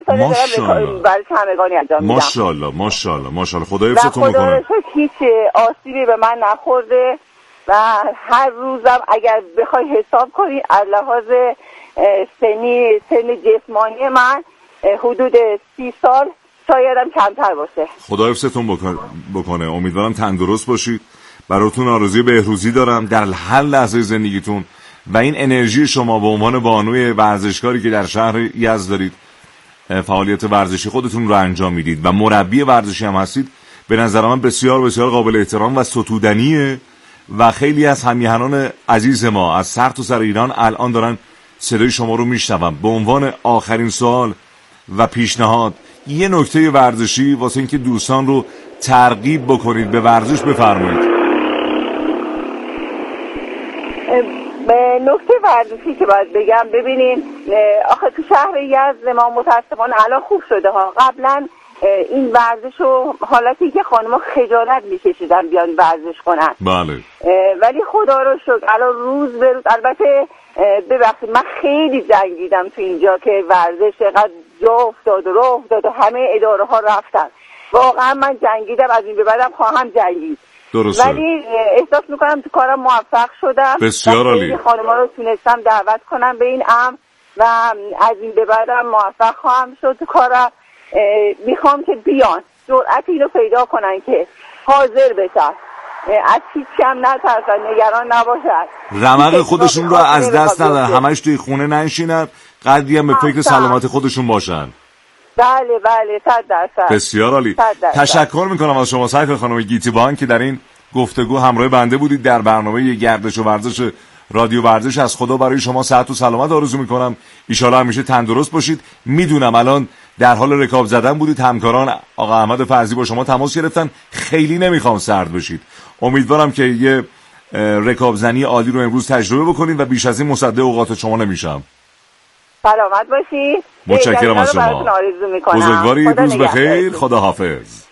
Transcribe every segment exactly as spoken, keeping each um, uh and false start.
ماشاءالله برای همگانی انجام میدم. ماشاءالله ماشاءالله ماشاءالله خدا حفظتون بکنه. بکنه. خدا هیچ آسیبی به من نخورده و هر روزم اگر بخوای حساب کنی از لحاظ سنی سن جسمانی من حدود سی سال شایدم کمتر باشه. خدا حفظتون بکنه. امیدوارم تندرست باشید. براتون آرزوی بهروزی دارم در هر لحظه زندگیتون و این انرژی شما به عنوان بانوی ورزشکاری که در شهر یزد دارید فعالیت ورزشی خودتون رو انجام میدید و مربی ورزشی هم هستید، به نظر من بسیار بسیار قابل احترام و ستودنیه و خیلی از همیهنان عزیز ما از سر تا سر ایران الان دارن صدای شما رو میشنون. به عنوان آخرین سوال و پیشنهاد یه نکته ورزشی واسه اینکه دوستان رو ترغیب بکنید به ورزش بفرمایید. به نکته ورزشی که باید بگم، ببینین آخه تو شهر یزد ما متاسفانه الان خوب شده ها. قبلا این ورزش رو حالتی که خانم‌ها خجالت می‌کشیدن بیان ورزش کنن. بله. ولی خدا رو شکر الان روز به روز، البته ببخشید من خیلی جنگیدم تو اینجا که ورزش اینقدر جا افتاد و راه افتاد و همه اداره ها رفتن. واقعا من جنگیدم، از این به بعدم خواهم جنگید. درسته. ولی احساس میکنم تو کارم موفق شدم. بسیار عالی. خانم‌ها رو تونستم دعوت کنم به این امر و از این به بعدم موفق خواهم شد تو کارم. میخوام که بیان جرأت اینو پیدا کنن که حاضر بشن، از هیچ کم نترسن، نگران نباشن، رمق خودشون رو از دست ندن، همش توی خونه ننشینن، قدری هم به فکر سلامت خودشون باشن. بله بله صد درصد. بسیار عالی. تشکر میکنم از شما سایفه خانم گیتیبان که در این گفتگو همراه بنده بودید در برنامه گردش و ورزش رادیو ورزش. از خدا برای شما صحت و سلامت آرزو میکنم. ان شاء الله همیشه تندرست باشید. میدونم الان در حال رکاب زدن بودید، همکاران آقا احمد فضلی با شما تماس گرفتن، خیلی نمیخوام سرد بشید. امیدوارم که یه رکاب زنی عالی رو امروز تجربه بکنید و بیش از این مصدق اوقات شما نمیشم. سلامت باشید. متشکرم از شما. بزرگواری، روز بخیر. خدا حافظ.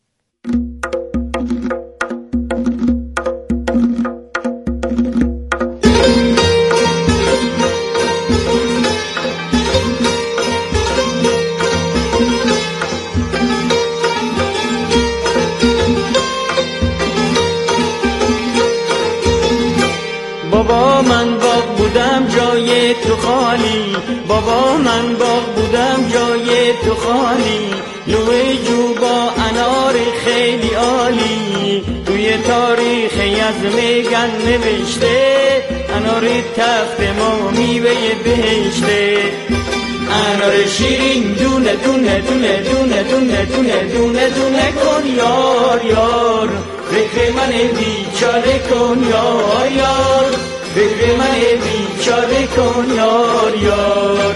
بابا من باغ بودم جای تو خالی، بابا من باغ بودم جای تو خالی، لوی جو با انار خیلی عالی، توی تاریخ یزد میگن نوشته، انار تخت ما میوه بهشته، انار شیرین دونه دونه دونه دونه دونه دونه دونه دونه کن یار یار، فکر من بیچاره کن یار یار، فکر من بیچاره کن یار یار.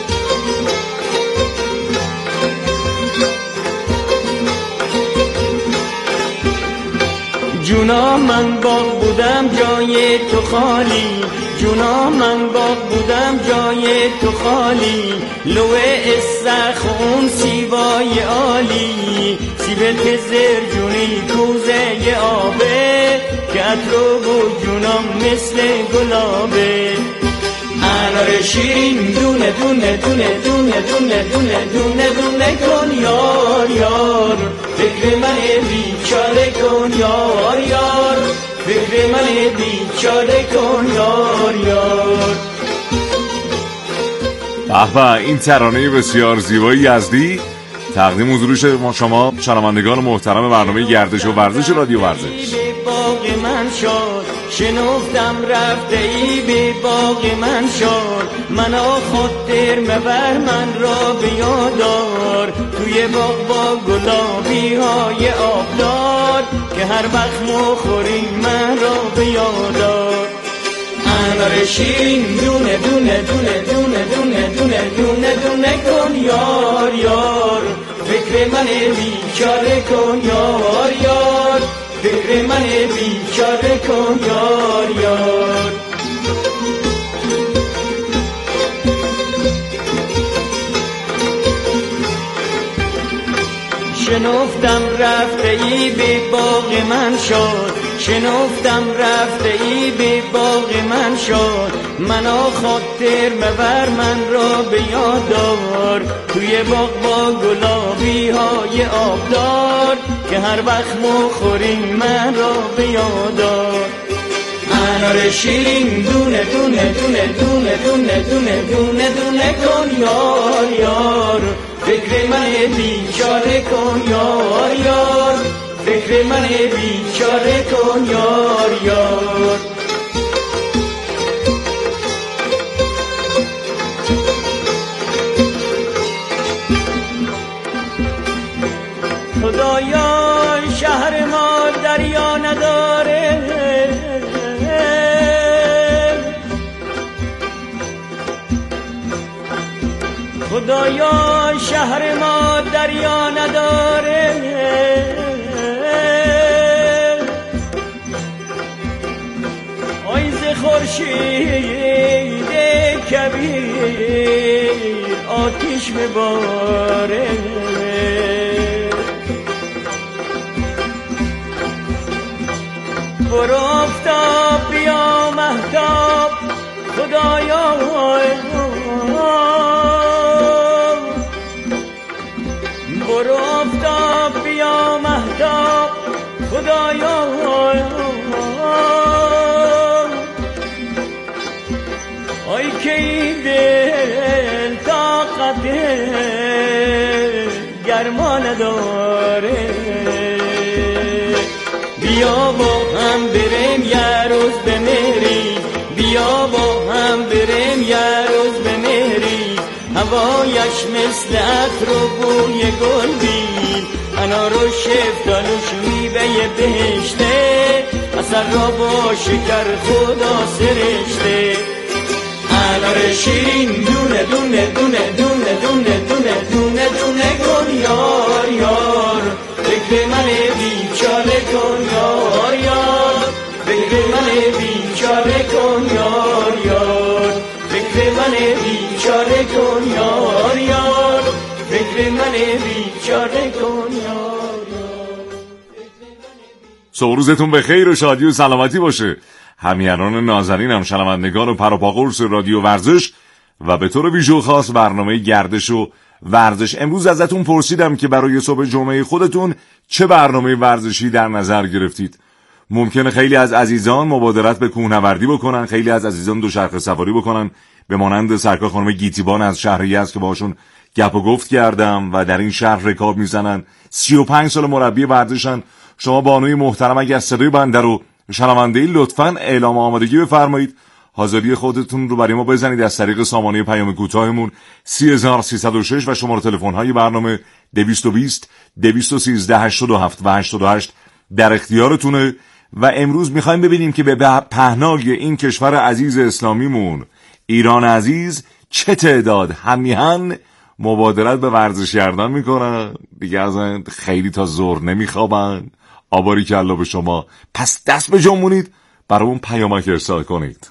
جونا من باغ بودم جای تو خالی، جونا من باغ بودم جای تو خالی، لوه استخ اون سیبای عالی، سیبت زرجونی کوزه ی آبه، که عطر و جونام مثل گلابه، انار شیرین دونه دونه دونه دونه دونه دونه دونه دونه کن یار یار، فکر من بیچاره کن یار یار، فکر من بیچاره کن یار یار. به به، این ترانه بسیار زیبایی یزدی تقدیم حضور شما شنوندگان محترم برنامه گردش و ورزش رادیو ورزش. باغ من شد شنفتم رفته ای به باغ من شد، منو خاطر مبر من را بیادار، توی باغ با گلابی های آبدار، که هر وقت مخوری من را بیادار، انار شیرین دونه دونه دونه دونه دونه دونه دونه دونه کن یار یار، فکر من بیچاره کن یار یار، فکر من بیچاره کن یار یار. شنفتم رفته ای به باغ من شد، شنفتم رفته ای به باغ من شد، منا خاطر مبر من را به یاد دار. توی باغ با گلابی های آبدار، که هر وقت مخوریم من را به یاد دار. انار شیرین دونه دونه دونه دونه دونه دونه دونه دونه کن یار یار، فکر من بیچاره کن یار یار، فکر من بیچاره کن یار یار. خدایا شهر ما دریا نداره، خدایا شهر ما دریا نداره، آیز خورشید کبیر آتیش بباره. برو آفتاب بیا مهتاب، خدایا برو آفتاب بیا مهتاب، خدایا آی که این دل طاقت گرما نداره. بیا با هم بریم یه روز به مهری، بیا با هم بریم یه روز به مهری، هوایش مثل عطر و بوی گل بین، انار و شفتالوش میوه بهشته، عسل را با شکر خدا سرشته. انار شیرین دونه دونه دونه دونه دونه دونه دونه دونه کن یار یار، فکر من بیچاره کن یار یار، فکر من بیچاره کن یار یار، فکر من بیچاره کن یار یار، فکر من بیچاره کن یار یار. روزتون به خیر و شادی و سلامتی باشه همیهنان نازنین، هم شنوندگان و پروپاقرص رادیو ورزش و به طور ویژه خاص برنامه گردش و ورزش. امروز ازتون پرسیدم که برای صبح جمعه خودتون چه برنامه ورزشی در نظر گرفتید. ممکنه خیلی از عزیزان مبادرت به کوهنوردی بکنن، خیلی از عزیزان دوچرخه سواری بکنن، به مانند سرکار خانم گیتیبان از شهر یزد که باهاشون گپ و گفت کردم و در این شهر رکاب میزنن، سی و پنج سال مربی ورزشن. شما بانوی محترم اگر صدای بنده رو شنونده‌ای لطفاً اعلام آمادگی بفرمایید، حاضری خودتون رو برای ما بزنید از طریق سامانه پیام کوتاهمون سه هزار سیصد و شش و شماره تلفن‌های برنامه دویست و بیست دویست و سیزده هشتاد و هفت و هشتاد و هشت در اختیارتونه. و امروز میخوایم ببینیم که به پهنای این کشور عزیز اسلامیمون ایران عزیز چه تعداد همیهن مبادرت به ورزش کردن میکنن، دیگه از خیلی تا ظهر نمیخوابن. آباری کلا به شما، پس دست به جنبونید، برامون پیامک ارسال کنید.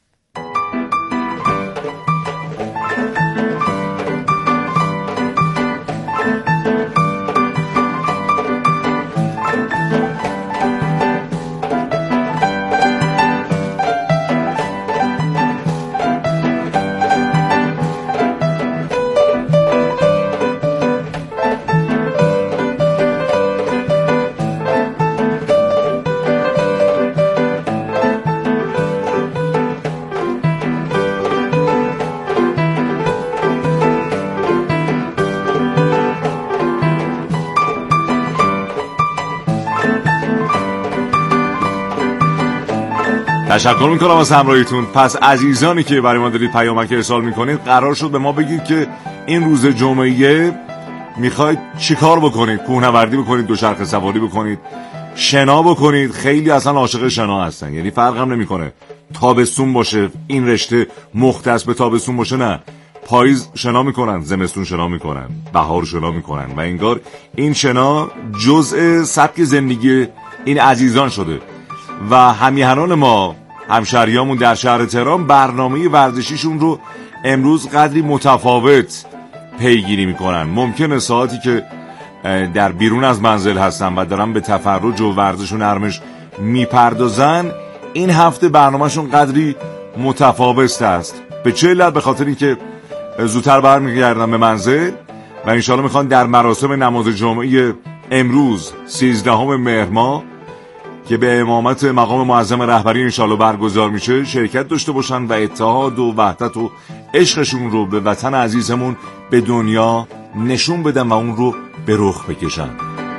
تشکر میکنم از همراهیتون. پس عزیزانی که برای ما دارید پیامک ارسال میکنید، قرار شد به ما بگید که این روز جمعه میخواید چیکار بکنید. کوهنوردی بکنید، دوچرخه سواری بکنید، شنا بکنید. خیلی اصلا عاشق شنا هستن، یعنی فرق هم نمیکنه تابستون باشه این رشته مختص به تابستون باشه، نه، پاییز شنا میکنن، زمستون شنا میکنن، بهار شنا میکنن و انگار این شنا جزء سبک زندگی این عزیزان شده. و همیهنان ما، همشهریامون در شهر تهران، برنامه ورزشیشون رو امروز قدری متفاوت پیگیری میکنن. ممکنه ساعتی که در بیرون از منزل هستن و دارن به تفرج و ورزش و نرمش میپردازن، این هفته برنامهشون قدری متفاوت است. به چه علت؟ به خاطر اینکه زودتر برمیگردن به منزل و انشالله میخوان در مراسم نماز جمعه امروز سیزدهم مهر ماه که به امامت مقام معظم رهبری انشالله برگزار میشه شرکت داشته باشن و اتحاد و وحدت و عشقشون رو به وطن عزیزمون به دنیا نشون بدن و اون رو به رخ بکشن.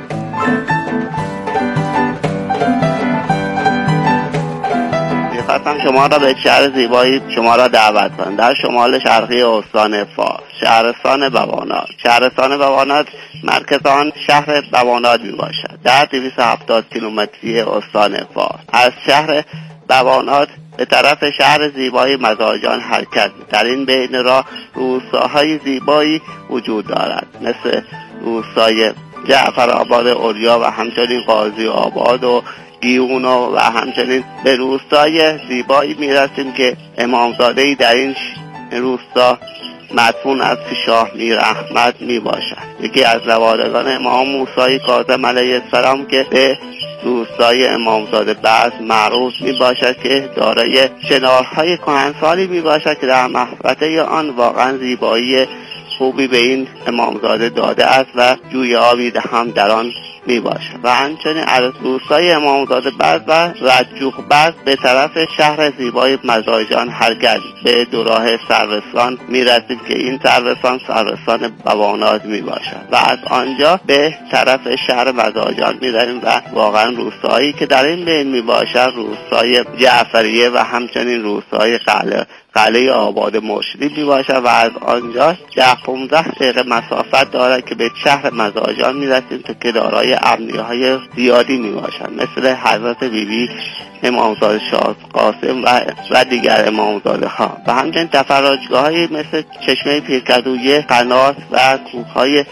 می‌خواستم شما را به شهر زیبایی شما را دعوت کنم، در شمال شرقی استان فارس، شهرستان بواناد. شهرستان بواناد مرکز آن شهر بواناد می باشد، در دویست و هفتاد کیلومتری استان فارس. از شهر بواناد به طرف شهر زیبایی مزاجان حرکت. در این بین راه روستاهای زیبایی وجود دارد، مثل روستای جعفرآباد اوریا و همچنین قاضی آباد و گیون و همچنین به روستای زیبایی میرسیم که امامزاده‌ای در این روستا مدفون از شاه میر احمد می باشد، یکی از نوادگان امام موسی کاظم علیه السلام که به روستای امامزاده بعض معروف می باشد که دارای چنارهای کهنسالی می باشد که در محوطه آن واقعا زیبایی خوبی به این امامزاده داده است و جوی آبی هم در آن می باشد. و همچنین از روستای امامزاده بعد و رجوق بعد به طرف شهر زیبای مزاجان حرکت به دو راه سروستان می رسید که این سروستان سروستان بواناد می باشد و از آنجا به طرف شهر مزاجان می رویم و واقعا روستایی که در این بین می باشد روستای جعفریه و همچنین روستای قلعه قلعه آباد مرشدی می باشد و از آنجا ده پانزده دقیقه مسافت دارد که به شهر مزاجان می رسیم که دارای امنیه های زیادی می باشد، مثل حضرت بیبی امامزاده شاه قاسم و, و دیگر امامزاده ها و همچنین تفرجگاه های مثل چشمه پیرکدویه، قنات و کوه های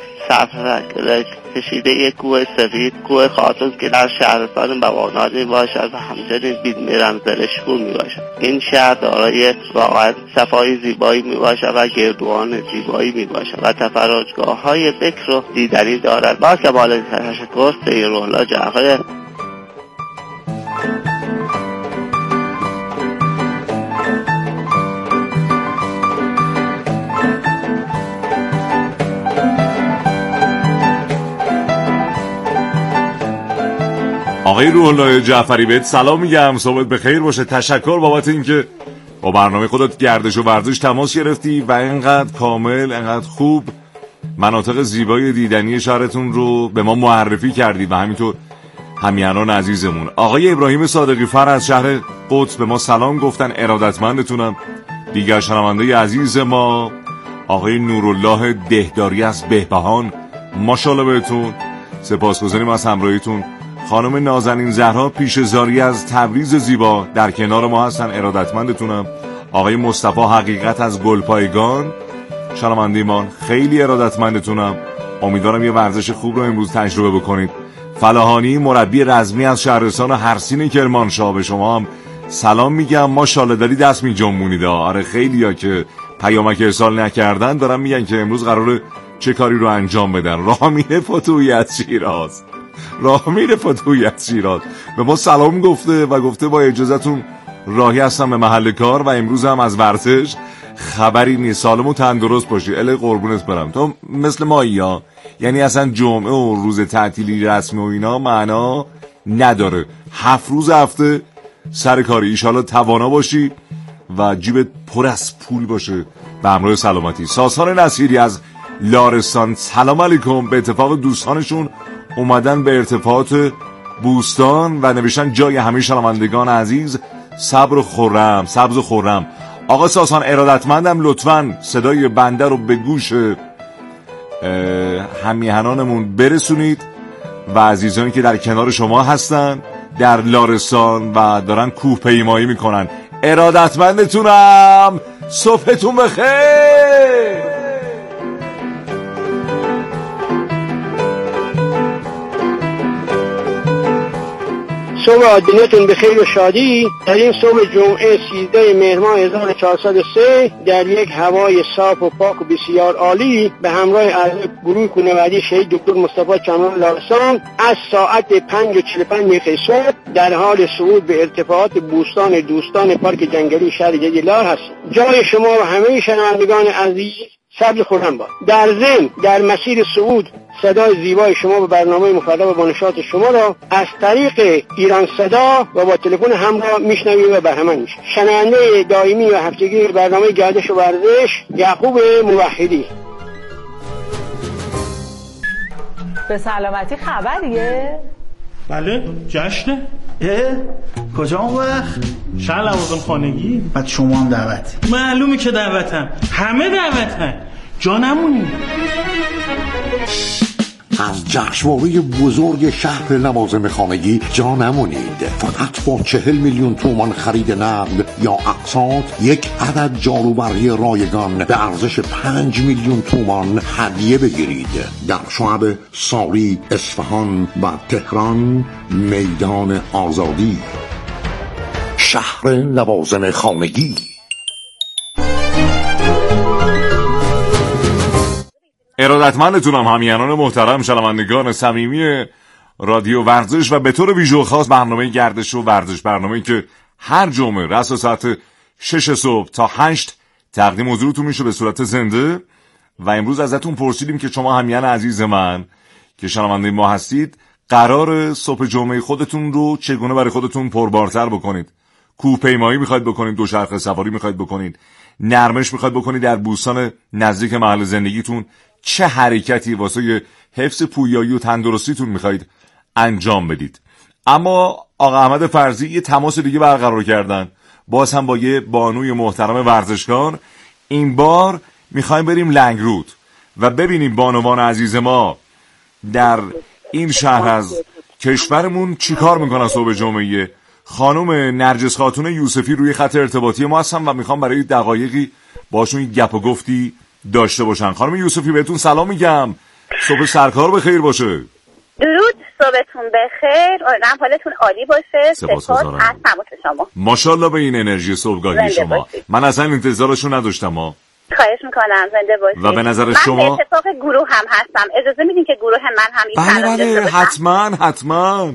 سفرک کشیده کوه سفید، کوه خاتون که در شهرستان بواناد می باشد و همچنین بیدمیرم زرشپور می باشد. این شهر دارای واقعا صفای زیبایی می باشد و گردوان زیبایی می باشد و تفرجگاه های بکر و دیدنی دارد. با کمال تشکر، سیرالله جعفر. آقای روح الله جعفری بهت سلام میگم، صحبت بخیر باشه. تشکر بابت اینکه با برنامه خودت گردش و ورزش تماس گرفتی و اینقدر کامل، اینقدر خوب مناطق زیبای دیدنی شهرتون رو به ما معرفی کردی و همینطور همیهنان عزیزمون. آقای ابراهیم صادقی فر از شهر قدس به ما سلام گفتن، ارادتمندتونم. دیگر شنونده عزیز ما آقای نورالله دهداری از بهبهان، ماشاءالله بهتون، سپاسگزاریم از همراهیتون. خانم نازنین زهرا پیشزاری از تبریز زیبا در کنار ما هستن، ارادتمندتونم. آقای مصطفی حقیقت از گلپایگان شنوندگان، خیلی ارادتمندتونم. امیدوارم یه ورزش خوب رو امروز تجربه بکنید. فلاحانی مربی رزمی از شهرستان هرسین کرمانشاه به شما هم سلام میگم، ماشاءالله داری دست میجنبونید. آره خیلیا که پیامک ارسال نکردن دارن میگن که امروز قراره چه کاری رو انجام بدن. رامین فتوحی از شیراز رامین فتوحی از شیراز به ما سلام گفته و گفته با اجازهتون راهی هستم به محل کار و امروز هم از ورزش خبری نیست، سالم و تندرست باشی. اله قربونت برم. تو مثل مایی ها، یعنی اصلا جمعه و روز تعطیلی رسمی و اینا معنا نداره. هفت روز هفته سر کاری، ایشالا توانا باشی و جیبت پر از پول باشه به همراه سلامتی. ساسان نصیری از لارستان سلام علیکم. به اتفاق دوستانشون اومدن به ارتفاعات بوستان و نوشتن جای همه شنوندگان عزیز صبر و خرم، سبز و خرم. آقا ساسان ارادتمندم، لطفاً صدای بنده رو به گوش همیهنانمون برسونید و عزیزانی که در کنار شما هستن در لارستان و دارن کوه پیمایی میکنن، ارادتمندتونم. صبحتون بخیر. صبح عادلتون به خیر و شادی. در این صبح جمعه سیزده مهر ماه هزار و چهارصد و سه در یک هوای صاف و پاک و بسیار عالی به همراه اعضای گروه کوهنوردی شهید دکتر مصطفی چمران لارسان از ساعت پنج و چهل و پنج دقیقه صبح در حال صعود به ارتفاعات بوستان دوستان پارک جنگلی شهر جدید لار هستیم. جای شما و همه شنوندگان عزیز سبز خورم باد. در ضمن در مسیر صعود صدای زیبای شما به برنامه مفرح و با نشاط شما را از طریق ایران صدا و با تلفن همراه میشنویم و بهره‌مند میشیم. شنونده دائمی و هفتگی برنامه گردش و ورزش یعقوب موحدی. به سلامتی خبریه؟ بله جشنه. اه کجا اون وقت؟ شهر لوازم خانگی. بعد شما هم دعوتی؟ معلومه که دعوتم، همه دعوتن، جا نمونی. از جشنواره بزرگ شهر لوازم خانگی جا نمونید. فقط با چهل میلیون تومان خرید نقد یا اقساط یک عدد جاروبرقی رایگان به ارزش پنج میلیون تومان هدیه بگیرید. در شعب ساری، اصفهان و تهران میدان آزادی. شهر لوازم خانگی. ارادتمندتونم همیهنان محترم، شنوندگان صمیمی رادیو ورزش و به طور ویژه خاص برنامه گردش و ورزش، برنامه‌ای که هر جمعه رأس ساعت شش صبح تا هشت تقدیم حضورتون میشه به صورت زنده. و امروز ازتون پرسیدیم که شما همیهن عزیز من که شنونده ما هستید، قرار صبح جمعه خودتون رو چگونه برای خودتون پربارتر بکنید؟ کوهپیمایی میخواید بکنید، دوچرخه سواری میخواید بکنید، نرمش میخواید بکنید در بوستان نزدیک محل زندگیتون، چه حرکتی واسه حفظ پویایی و تندرستیتون میخواید انجام بدید؟ اما آقا احمد فرزی یه تماس دیگه برقرار کردن، باز هم با یه بانوی محترم ورزشکار. این بار میخوایم بریم لنگرود و ببینیم بانوان عزیز ما در این شهر از کشورمون چیکار میکنن صبح جمعه. خانم نرجس خاتون یوسفی روی خط ارتباطی ما هستن و میخوام برای دقایقی باشون گپ و گفتی داشته باشن. خانم یوسفی بهتون سلام میگم، صبح سرکار بخیر باشه. درود، صبحتون بخیر، امیدوارم حالتون عالی باشه. سپاس از تماس شما. ماشاءالله به این انرژی صبحگاهی شما باشید. من اصلا انتظارشو نداشتم. ها خواهش میکنم، زنده باشید. و به نظر من شما من اتفاق گروه هم هستم، اجازه میدین که گروه من هم این بله بله حتما حتما.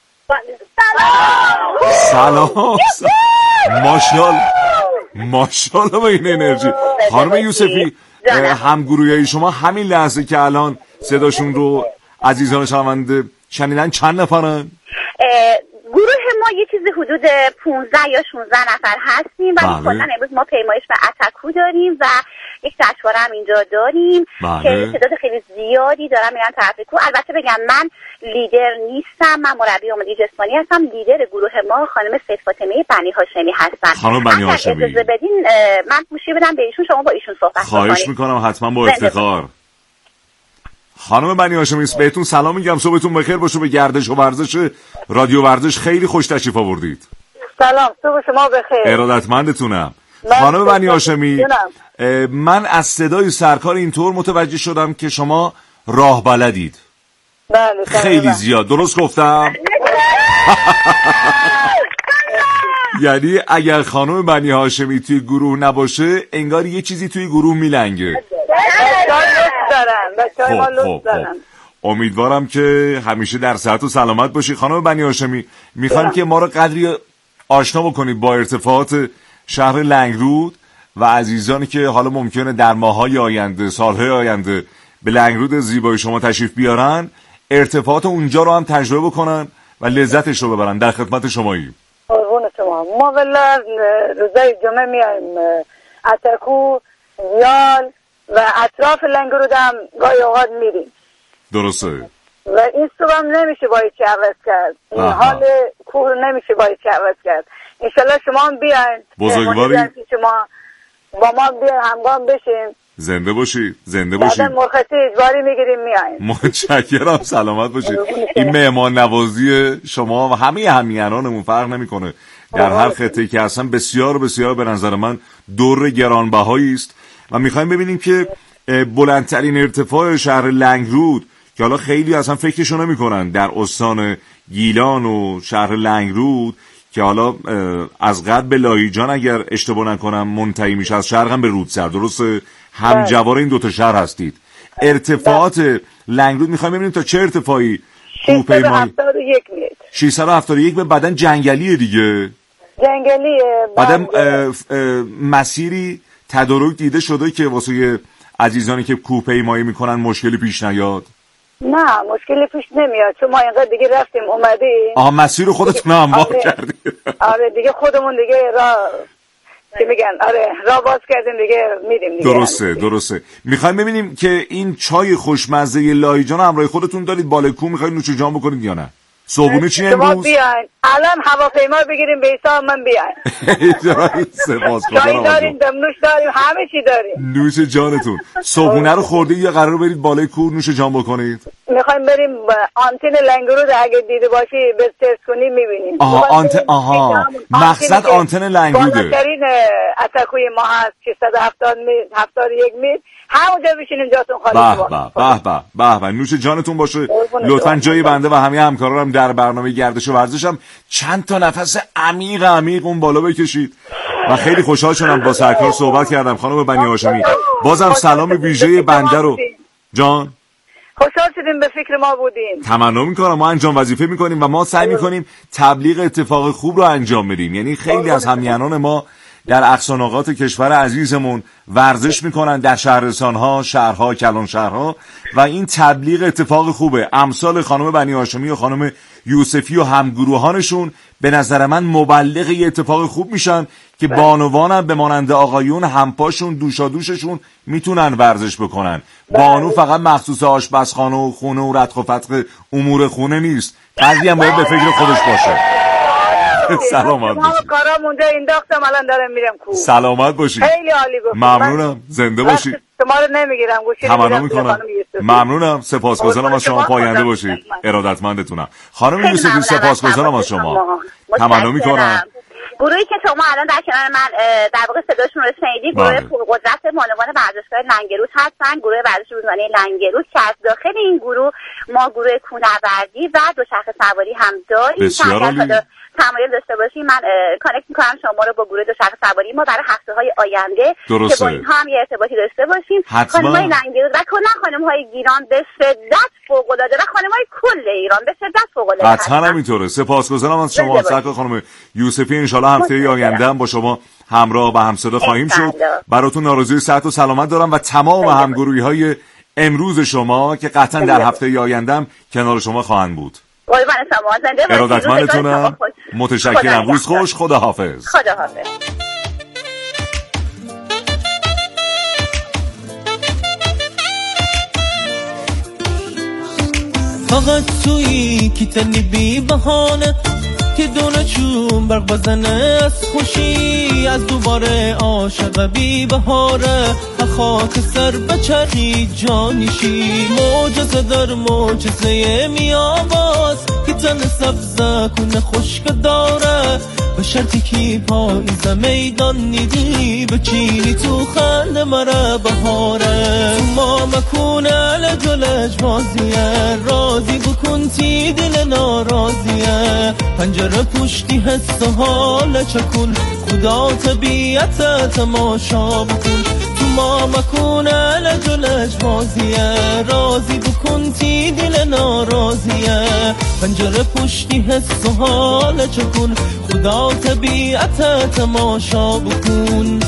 سلام سلام ماشاءالله ماشاءالله به این انرژی. خانم یوسفی همگروهی شما همین لحظه که الان صداشون رو عزیزان شنونده شنیدن چند نفرن؟ گروه ما یه چیزی حدود پونزده یا شانزده نفر هستیم و کلا امروز ما پیمایش به اتکو داریم و یک جشنواره هم اینجا داریم بله. که تعداد خیلی زیادی دارم میرن طرف کو. البته بگم من لیدر نیستم، من مربی آموزشی جسمانی هستم. لیدر گروه ما خانم سید فاطمه بنی هاشمی هستن. خانم بنی هاشمی، اجازه بدین من گوشی بدم به ایشون، شما با ایشون صحبت کنید. خواهش میکنم، حتما با افتخار. خانم بنی هاشمی بهتون سلام میگم، صبحتون بخیر باشه. به گردش و ورزش رادیو ورزش خیلی خوش تشریف آوردید. سلام، صبح شما بخیر. ارادتمندتونم. خانم بنی هاشمی، من از صدای سرکار اینطور متوجه شدم که شما راه بلدید. بله خیلی زیاد، درست گفتم؟ یعنی اگر خانم بنی هاشمی توی گروه نباشه انگار یه چیزی توی گروه میلنگه. خب خب خب امیدوارم که همیشه در صحت و سلامت باشی. خانم بنی هاشمی، میخوایم که ما رو قدری آشنا بکنید با ارتفاعات شهر لنگرود و عزیزانی که حالا ممکنه در ماهای آینده، سالهای آینده به لنگرود زیبای شما تشریف بیارن، ارتفاعات اونجا رو هم تجربه بکنن و لذتش رو ببرن. در خدمت شماییم. قربون شما. ما والا روزای جمعه میایم اتکو، زیال و اطراف لنگرود هم گاهی اوقات میریم. درسته. و این صبح هم نمیشه با هیچی عوض کرد. این آها. حال کوه نمیشه با هیچی عوض کرد. انشالله شما هم بیاین، بزرگواری شما با ما بیاین همگام بشین. زنده باشید، زنده باشید. بعد مرخصی اجباری میگیریم میایم. متشکرم، سلامت باشید. این مهمان نوازی شما و همه همیهنانمون فرق نمیکنه در هر خطه‌ای که هستن بسیار بسیار به نظر من دور گرانبهایی است و میخوایم ببینیم که بلندترین ارتفاع شهر لنگرود که حالا خیلی اصلا فکرشو نمی‌کنن در استان گیلان و شهر لنگرود که حالا از غرب به لایجان اگر اشتباه نکنم منتهی میشه، از شرق هم به رودسر، درسته؟ همجوار این دوتا شهر هستید. ارتفاعات لنگرود میخوایم ببینیم تا چه ارتفاعی ششصد و هفتاد و یک متر. ششصد و هفتاد و یک به بدن جنگلیه دیگه. جنگلیه. بعدم مسیری تدارک دیده شده که واسه عزیزانی که کوهپیمایی میکنن مشکلی پیش نیاد؟ نه مشکلی پیش نمیاد، چون ما اینقدر دیگه رفتیم اومدیم. آها مسیر خودتون هموار آره. کردید. آره دیگه خودمون دیگه را چی میگن آره را باز کردیم دیگه میریم دیگه. درسته درسته. میخوایم ببینیم که این چای خوشمزه لایجان همراه خودتون دارید بالای کوه، میخواید نوش جان بکنید یا نه؟ صبحونه چی امروز؟ شما بیاین الان هواپیما بگیریم به حساب من بیاین. سپاسگزارم. چای داریم، دمنوش داریم، همه چی داریم. نوش جانتون. صبحونه رو خوردید یا قرار برید بالای کوه نوش جان بکنید؟ میخوایم بریم آنتن لنگرود، اگه دیده باشی به سرچ کنی میبینیم. آها آنتن آها مقصد آنتن لنگروده. بالاترین اتکوی ما هست ششصد و هفتاد متر، هفتاد و یک متر. همونجا بشینیم جاتون خالی به به به به به نوش جانتون باشه. لطفاً جای بنده و همه همکارانم در برنامه گردش و ورزشم چند تا نفس عمیق عمیق اون بالا بکشید. و خیلی خوشحال شدم با سرکار صحبت کردم خانم بنی هاشمی. بازم سلام ویژه بنده رو جان خوشحال شدیم به فکر ما بودیم. تمنا میکنم ما انجام وظیفه میکنیم و ما سعی میکنیم تبلیغ اتفاق خوب رو انجام بدیم. یعنی خیلی از همیهنان ما در اقصانقاط کشور عزیزمون ورزش میکنن در شهرستانها، شهرها، کلان شهرها و این تبلیغ اتفاق خوبه. امثال خانم بنی هاشمی و خانم یوسفی و همگروهانشون به نظر من مبلغ یه اتفاق خوب میشن که بانوانم به مانند آقایون همپاشون دوشادوششون میتونن ورزش بکنن. بانو فقط مخصوص آشپزخانه و خونه و ردخ و فتق امور خونه نیست، بعضی هم باید به فکر خودش باشه. سلامت باشید. ما کارام اونجا انداختم الان دارم میرم کو. سلامت باشید. خیلی عالی گفتید. ممنونم. زنده باشید. شما رو نمیگیرم گوشی رو تمنا میکنم. ممنونم. سپاسگزارم از شما. پاینده باشید. ارادتمندتونم. خانم یوسفی سپاسگزارم از شما. تمنا میکنم. گروهی که شما الان در کنار من در واقع صداشون رو شنیدید گروه پرقدرت مانوان ورزشگاه لنگرود هستن. گروه ورزش روزانه لنگرود که از داخل این گروه ما گروه کوهنوردی و دوچرخه سواری هم داریم. بسیار عالی. تمایل داشته باشیم من کانکت میکنم شما رو با گروه دوچرخه سواری ما برای هفته های آینده درسته. که با اینها هم یه ارتباطی داشته باشیم. خانم های لنگرود و کلا خانم های گیلان به شدت فوق العاده و خانم های کل ایران به شدت فوق العاده هستن. حتما همینطوره. سپاسگزارم از شما. سرکار خانم یوسفی. ان شاء الله هفته آینده هم با شما همراه و همصدا خواهیم شد. براتون آرزوی صحت و سلامت دارم و تمام همگروهی های امروز شما که قطعا در هفته آینده هم کنار شما خواهند بود. قربان شما. زنده باشید. ارادتمندتونم. متشکرم. روز خوش. خدا حافظ. خدا حافظ. فقط تویی که تنی بی بهانه که دونه چون برق بزنه از خوشی از دوباره عاشق بی بهاره خاک سر بچرخی جانشی معجزه در معجزه میاباز که تن سبزه کنه خشک داره به شرطی که پاییز میدان نیدی بچینی تو خنده مره بهاره تو ما مکونه لجلج بازیه راضی بکن تی دل ناراضیه پنجره پشتی حس و حال چکن خدا طبیعت تماشا بکن تو ما مکونه لجلج بازیه راضی بکن تی دل ناراضیه پنجره پشتی حس و حال چکن خدا طبیعت تماشا بکن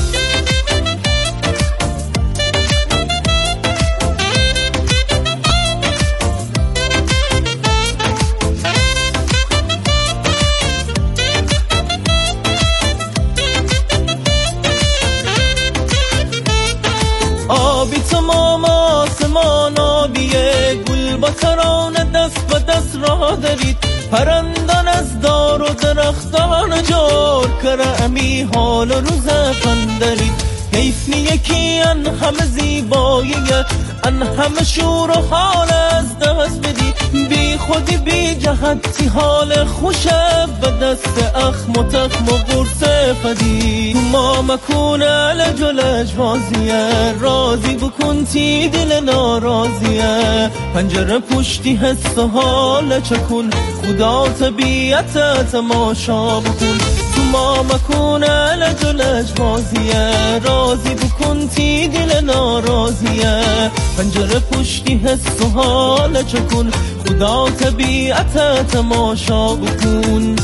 آبی تمام آسمان آبیه گل با ترانه دست به دست راه دارید پرندان از دار و درختان جار کره امی حال و روز فندرید حیف نیکی ان همه زیبایی ان همه شور و حال از دست بدی بی خودی بی جهتی حال خوشه به دست اخم و تخم و قرص فدی ما مکونه لجلج بازیه راضی بکن تی دل ناراضیه پنجره پشتی حس و حال چکن خدا طبیعت تماشا بکن تو ما مکونه لجلج بازیه راضی بکن تی دل ناراضیه پنجره پشتی حس و حال چکن خدا طبیعت تماشا بکن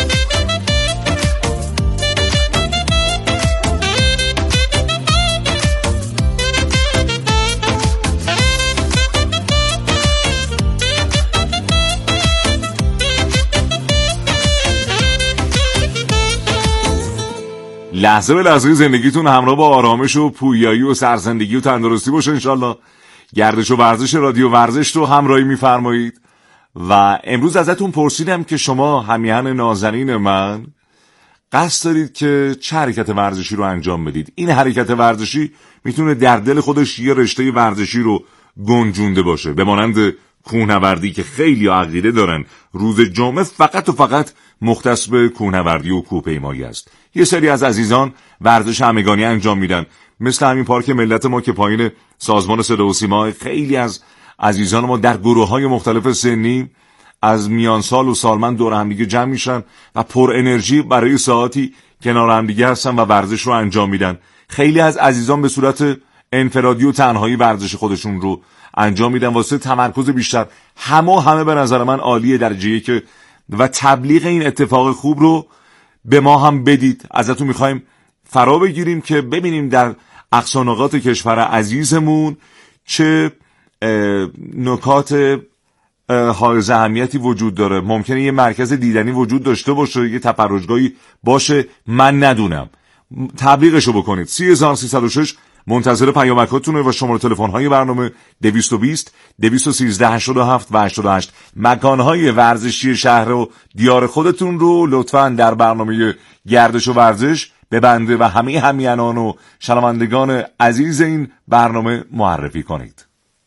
لحظه به لحظه زندگیتون همراه با آرامش و پویایی و سرزندگی و تندرستی باشه انشالله. گردش و ورزش رادیو ورزش رو همراهی میفرمایید و امروز ازتون پرسیدم که شما همیهن نازنین من قصد دارید که چه حرکت ورزشی رو انجام بدید. این حرکت ورزشی میتونه در دل خودش یه رشته ورزشی رو گنجونده باشه، به مانند کوهنوردی که خیلی عقیده دارن روز جمعه فقط و فقط مختص به کوهنوردی و کوهپیمایی است. یه سری از عزیزان ورزش همگانی انجام میدن، مثل همین پارک ملت ما که پایین سازمان صدا و سیما. خیلی از عزیزان ما در گروه‌های مختلف سنی از میان سال و سالمند دور هم دیگه جمع میشن و پر انرژی برای ساعتی کنار هم دیگه هستن و ورزش رو انجام میدن. خیلی از عزیزان به صورت انفرادی و تنهایی ورزش خودشون رو انجام میدن واسه تمرکز بیشتر. همه همه به نظر من عالیه درجه‌ای که و تبلیغ این اتفاق خوب رو به ما هم بدید. ازتون میخوایم فرا بگیریم که ببینیم در اقصانقاط کشور عزیزمون چه نکات حائز اهمیتی وجود داره. ممکنه یه مرکز دیدنی وجود داشته باشه، یه تفرجگاهی باشه، من ندونم. تبلیغشو بکنید. سه هزار و سیصد و شش منتظر پیامکاتونه و شماره تلفن‌های برنامه دویست و بیست دویست و سیزده هشتاد و هفت و هشتاد و هشت. مکان‌های ورزشی شهر و دیار خودتون رو لطفاً در برنامه گردش و ورزش به بنده و همه همیهنان و شنوندگان عزیز این برنامه معرفی کنید.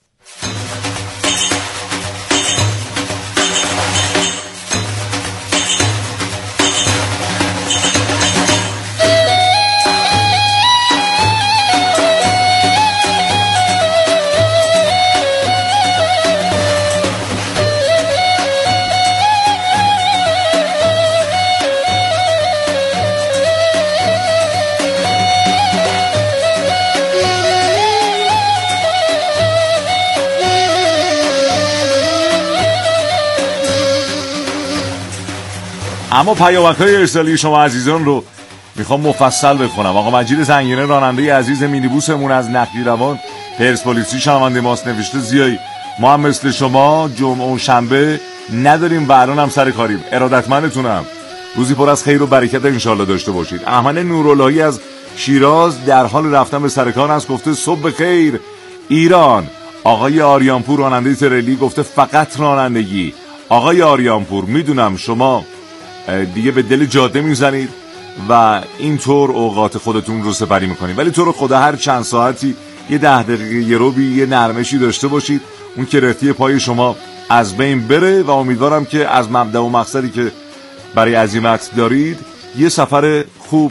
اما پیامک‌های ارسالی شما عزیزان رو میخوام مفصل بخونم. آقا مجید زنگینه راننده عزیز مینیبوسمون از نخجیروان پرسپولیسی شنونده ماست، نوشته زیایی ما هم مثل شما جمعه و شنبه نداریم و الان هم سر کاریم. ارادتمندتونم. روزی پر از خیر و برکت انشالله داشته باشید. احمد نوراللهی از شیراز در حال رفتن به سر کار است، گفته صبح خیر ایران. آقای آریانپور راننده ترلی گفته فقط رانندگی. آقای آریانپور میدونم شما دیگه به دل جاده میزنید و اینطور اوقات خودتون رو سپری میکنید، ولی تو رو خدا هر چند ساعتی یه ده دقیقه یه روبی یه نرمشی داشته باشید، اون کرفتی پای شما از بین بره و امیدوارم که از مبدأ و مقصدی که برای عزیمت دارید یه سفر خوب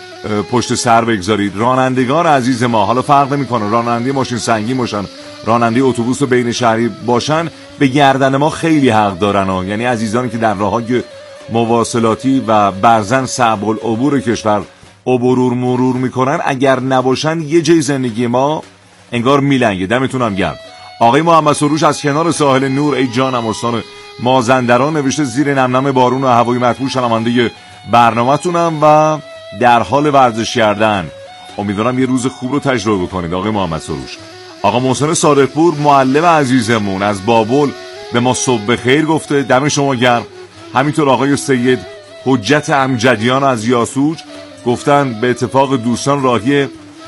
پشت سر بگذارید. رانندگان عزیز ما، حالا فرق نمیکنه راننده ماشین سنگین باشن، راننده اتوبوس و بین شهری باشن، به گردن ما خیلی حق دارن ها. یعنی عزیزانی که در راههای مواصلاتی و برزن صعب العبور کشور عبور مرور میکنن، اگر نباشن یه جای زندگی ما انگار میلنگه. دمتونم گرم. آقای محمد سروش از کنار ساحل نور، ای جانم استان مازندران، نوشته زیر نمنم بارون و هوای مطبوع شنونده برنامه‌تونم و در حال ورزش کردن. امیدوارم یه روز خوب رو تجربه بکنید آقای محمد سروش. آقا محسن صادقپور معلم عزیزمون از بابل به ما صبح بخیر گفته، دم شما گرم. همینطور آقای سید حجت امجدیان از یاسوج گفتن به اتفاق دوستان راهی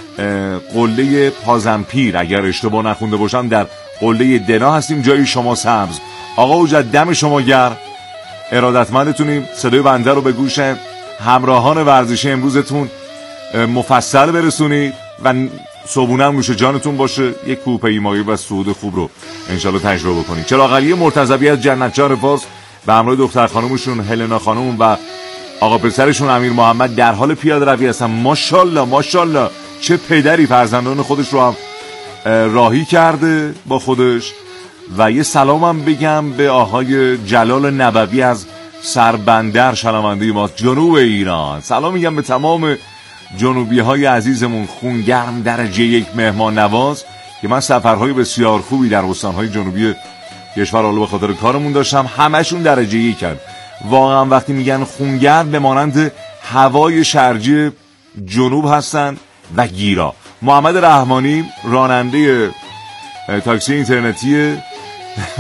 قله پازنپیر، اگر اشتباه نخونده باشم در قله دنا هستیم، جای شما سبز. آقا حجت دم شما گرم، ارادتمندتونیم. صدای بنده رو به گوش همراهان ورزشی امروزتون مفصل برسونید و صبونه هم نوش جانتون باشه. یک کوهپیمایی و صعود خوب رو انشالله تجربه کنید. چراغ علی مرتضوی از جنتچهار فارس به همراه دختر خانومشون هلنا خانوم و آقا پسرشون امیر محمد در حال پیاده روی هستن. ماشاءالله ماشاءالله چه پدری فرزندان خودش رو هم راهی کرده با خودش. و یه سلامم بگم به آقای جلال نبوی از سربندر شنونده ما جنوب ایران. سلام میگم به تمام جنوبی های عزیزمون خونگرم درجه یک مهمان نواز که من سفرهای بسیار خوبی در استانهای جنوبی کشور حالا به خاطر کارمون داشتم، همشون درجه یکن. واقعا وقتی میگن خونگرم به مانند هوای شرجی جنوب هستن و گیرا. محمد رحمانی راننده تاکسی اینترنتی